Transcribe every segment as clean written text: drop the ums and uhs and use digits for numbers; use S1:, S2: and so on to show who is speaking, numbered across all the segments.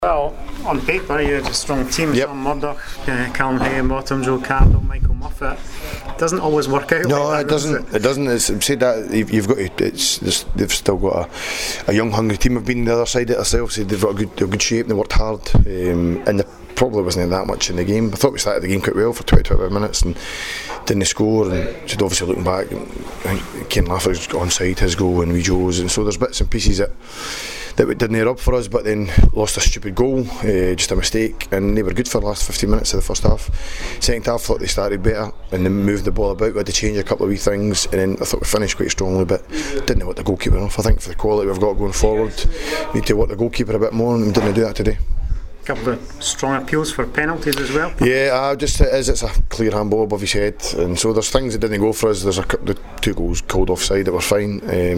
S1: Well, on paper, you had a strong team.
S2: Yep.
S1: Sean Murdoch, Callum Haydenbottom, Joe Cardle, Michael Moffat. It doesn't always work out.
S2: No,
S1: like
S2: it
S1: that,
S2: doesn't. It doesn't. It's said that you've got to. They've still got a young, hungry team. Have been on the other side of it themselves. So they've got a good shape. And they worked hard, and there probably wasn't that much in the game. I thought we started the game quite well for 25 minutes and didn't score. And so obviously looking back, I think Ken Lafferty's onside his goal and we Joe's, and so there's bits and pieces that we didn't rub for us, but then lost a stupid goal, just a mistake, and they were good for the last 15 minutes of the first half. Second half, I thought they started better and they moved the ball about. We had to change a couple of wee things, and then I thought we finished quite strongly, but didn't know what the goalkeeper off. I think for the quality we've got going forward, we need to work the goalkeeper a bit more, and we didn't do that today.
S1: A couple of strong appeals for penalties as well.
S2: Yeah, it's a clear handball above his head, and so there's things that didn't go for us. There's the 2 goals called offside that were fine,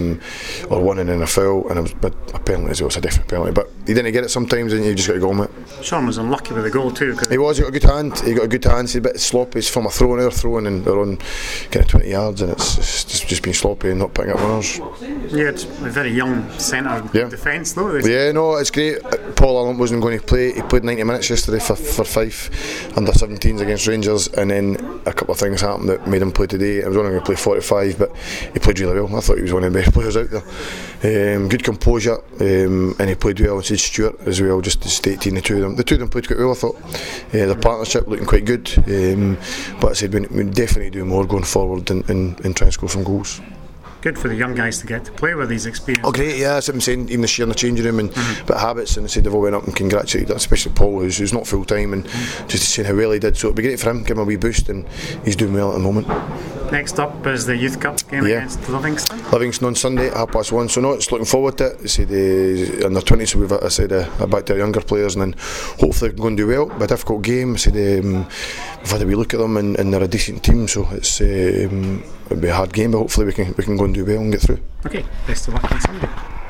S2: or one and then a foul, and it was a penalty as well. It's a different penalty, but you didn't get it sometimes, and you just got to go on it.
S1: Sean was unlucky with the goal too.
S2: He got a good hand. He got a good hand. He's a bit sloppy. It's from a throw, and they're on kind of 20 yards, and it's just been sloppy and not picking up runners.
S1: Yeah, it's a very young centre defence though.
S2: Yeah, no, it's great. Paul Allen wasn't going to play. He played 90 minutes yesterday for Fife under 17s against Rangers, and then a couple of things happened that made him play today. I was only going to play 45, but he played really well. I thought he was one of the best players out there. Good composure, and he played well. And so did Stuart as well, just to stay 18, the two of them played quite well, I thought. The partnership looking quite good, but I said we definitely do more going forward and try and score some goals.
S1: Good for the young guys to get to play with these experiences.
S2: Oh great, yeah, that's what I'm saying, even this year in the changing room, and but habits, and I said they've all went up and congratulated, especially Paul who's not full time, and just saying how well he did, so it'd be great for him, give him a wee boost, and he's doing well at the moment.
S1: Next up is the Youth Cup game against Livingston.
S2: Livingston on Sunday at 1:30, so no, it's looking forward to it. I said under 20, so we've back to our younger players, and then hopefully we can go and do well. But a difficult game. I said we've had a wee look at them, and they're a decent team, so it'll be a hard game, but hopefully we can go and do well and get through.
S1: Okay, best of luck on Sunday.